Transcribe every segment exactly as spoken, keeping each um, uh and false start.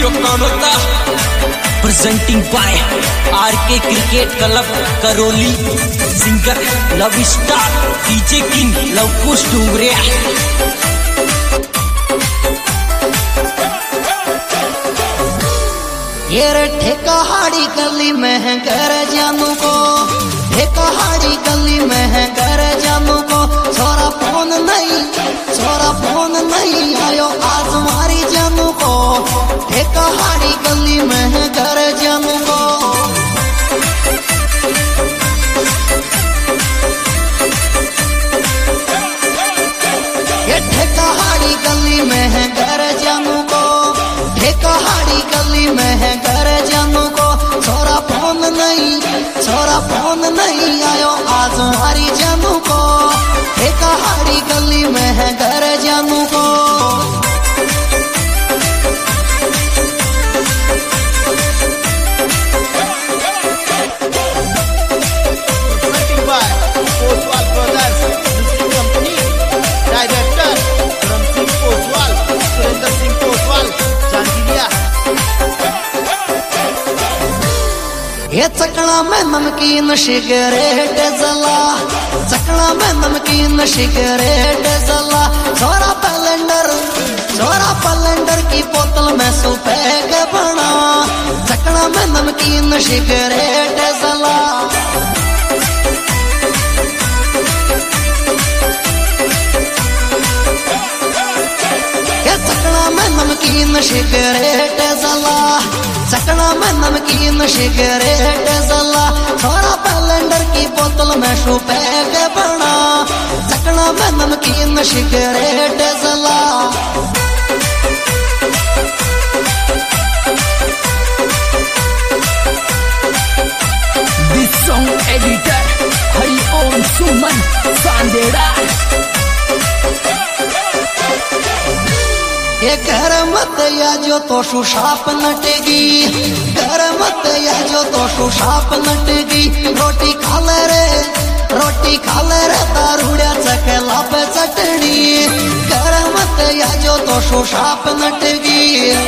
कौनोता presenting by RK cricket club Karauli. Singer love star DJ king Lavkush Dungariya. ये रे ठेकाहाड़ी गली में है घर जानू को, ठेकाहाड़ी गली में है घर जानू को। छोरा फोन नहीं, छोरा फोन नहीं आयो आज मारी जानू को। ठेकाहाड़ी गली में है घर जानू को। ये ठेकाहाड़ी गली में है घर जानू को, ठेकाहाड़ी गली में है घर जानू को। छोरा फोन नहीं, छोरा फोन नहीं आयो आज हमारी जानू को। ठेकाहाड़ी गली में है घर जानू को। ये चकला में नमकीन सिगरेट जला, चकला में नमकीन सिगरेट जला। छोरा पैलेंडर, छोरा पैलेंडर की बोतल में सुपेग बना। चकला में नमकीन सिगरेट जला। ये चकला में नमकीन सिगरेट जला, चकना में नमकीन सिगरेट जला। छोरा पैलेंडर की बोतल में सुपेग बना। चकना में नमकीन सिगरेट जला। This song editor Hari Om Suman Sandera. ये घर मत या जो तो सुशाप नटेगी, घर मत या जो तो सुशाप नटेगी। रोटी खा ले रे, रोटी खा ले रे दारूड़िया चकेला पे चटनी। घर मत या जो तो सुशाप नटेगी।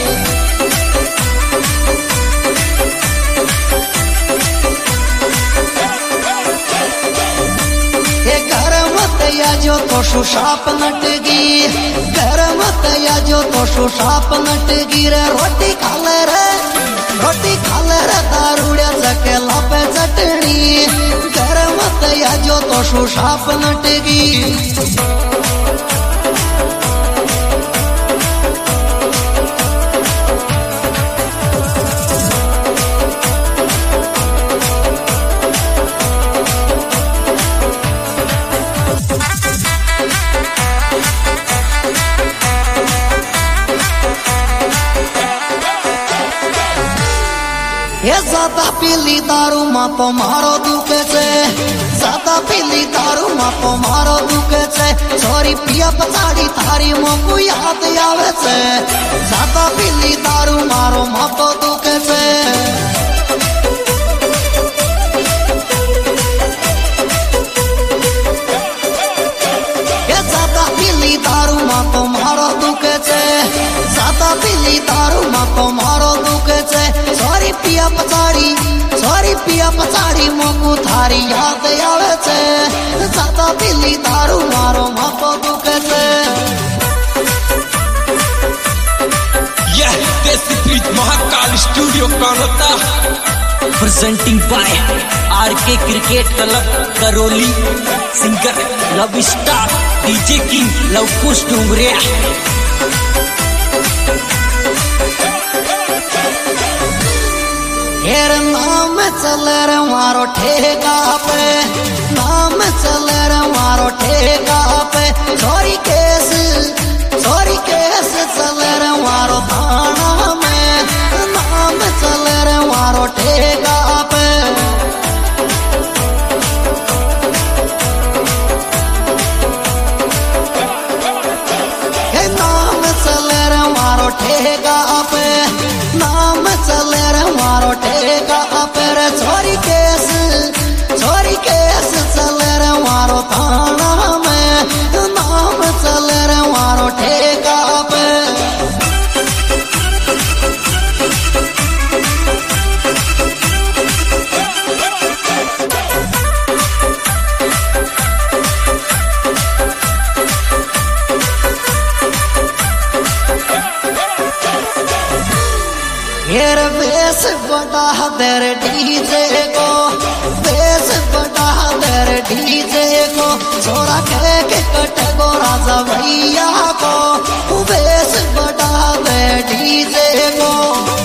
ये घर मत या जो तो सुशाप नटेगी, घर मत या जो तो सुशाप नटेगी रे। रोटी खा ले रे, रोटी खा ले रे दारूड़िया चकेला पे चटनी। घर मत या जो तो सुशाप नटेगी। ये ज्यादा पीली दारू माँ तो मारो दुखे से, ज्यादा पीली दारू माँ तो मारो दुखे से। छोरी पिया पचाड़ी थारी मों को याद आवे से। ज्यादा पीली दारू मारो माँ तो दुखे से। ये ज्यादा पीली दारू माँ तो मारो दुखे से, ज्यादा पीली दारू माँ तो मारो दुखे से। छोरी पिया पचाड़ी, छोरी पिया पचाड़ी मोकू थारी याद आवे से। ज्यादा पीली दारू मारो माको दुखे से। यह देसी प्रीत महाकाल स्टूडियो कौनोता presenting by RK cricket club Karauli. Singer love star DJ king Lavkush Dungariya. हेर नाम चले रे मारो ठेका पे, नाम चले रे मारो ठेका पे। छोरी केस, छोरी केस चले रे मारो थाना में। नाम चले रे मारो ठेका पे। हे नाम चले रे मारो ठेका पे, नाम चले रे मारो ठेका पे रे। छोरी केस, छोरी केस चले रे मारो थाना में। नाम चले रे मारो ठेका पे। बढ़ा दे रे डीजे को, बेस बढ़ा दे रे डीजे को, छोरा के के कटे गो राजा भैया को, बेस बढ़ा दे डीजे को।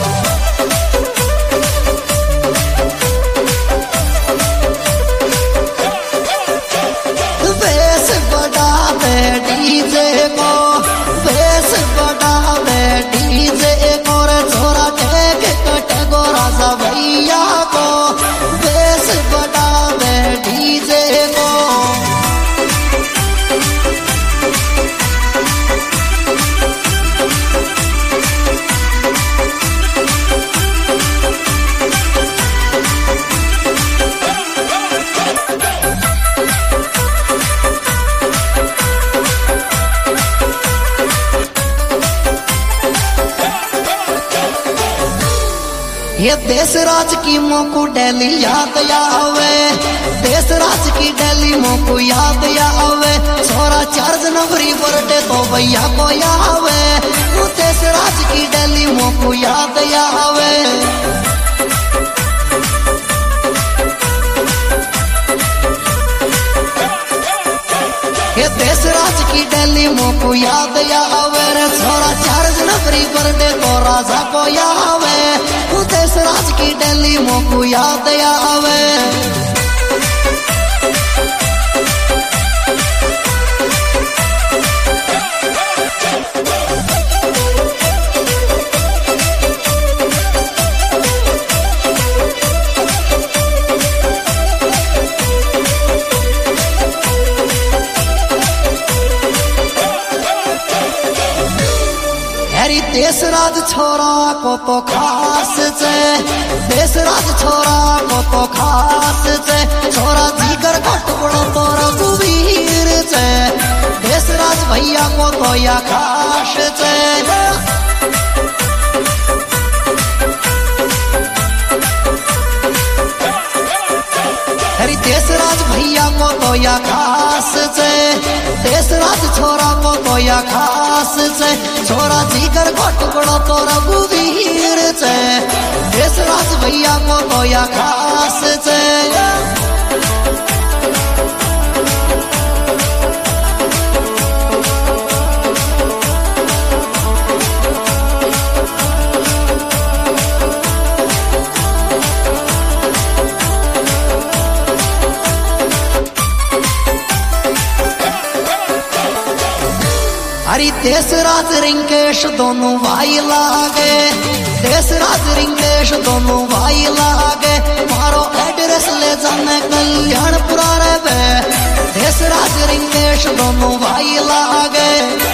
बेस बढ़ा दे डीजे को, बेस बढ़ा दे डीजे को रे छोरा के के कटे गो राजा भैया को, बेस बढ़ा दे डीजे को। ये देश राज की मोको डेली याद आवे, देश राज की डेली मोको याद आवे, छोरा चार जनवरी बर्थडे तो भैया को आवे, देश राज की डेली मोको याद आवे। ये देश राज की डेली मोको याद आवे रे छोरा चार जनवरी बर्थडे तो राजा को आवे, देश राज की डेली मोको याद आवे। देश राज छोरा को तो खास छे, देश राज छोरा को तो खास छे, छोरा जीगर को टुकड़ो तो रघुवीर छे, देश राज भैया को तो या खास छे। देश राज भैया को तो या खास छे, देश राज छोरा को तो या खास छे, छोरा जीगर को टुकड़ो तो रघुवीर छे, देश राज भैया को तो या खास छे। हरी देश राज रिंकेश दोनों भाई लागे, देश राज रिंकेश दोनों भाई लागे, मारो एड्रेस ले जाने कल्याणपुरा रे बे, देश राज रिंकेश दोनों भाई लागे।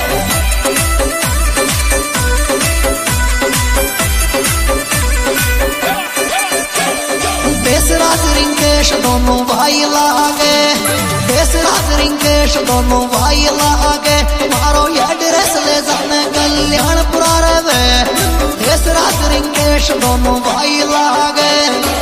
देश राज रिंकेश दोनों भाई लागे, देश राज रिंकेश दोनों भाई लागे, मारो एड्रेस ले जाने कल्याणपुरा रे बे, देश राज रिंकेश दोनों भाई लागे।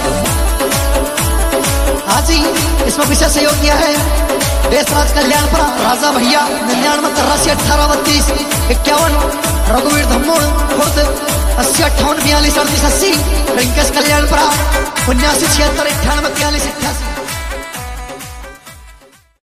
हाँ जी, इसमें विशेष सहयोग किया है देश राज कल्याणपुरा राजा भैया, निन्यानवे तिरासी अठारह बत्तीस इक्यावन, रघुवीर धम्मोड़ खुर्द अस्सी अट्ठावन बयालीस अड़तीस अस्सी, रिंकेश कल्याणपुरा उन्यासी छिहत्तर अठानवे बयालीस अठासी।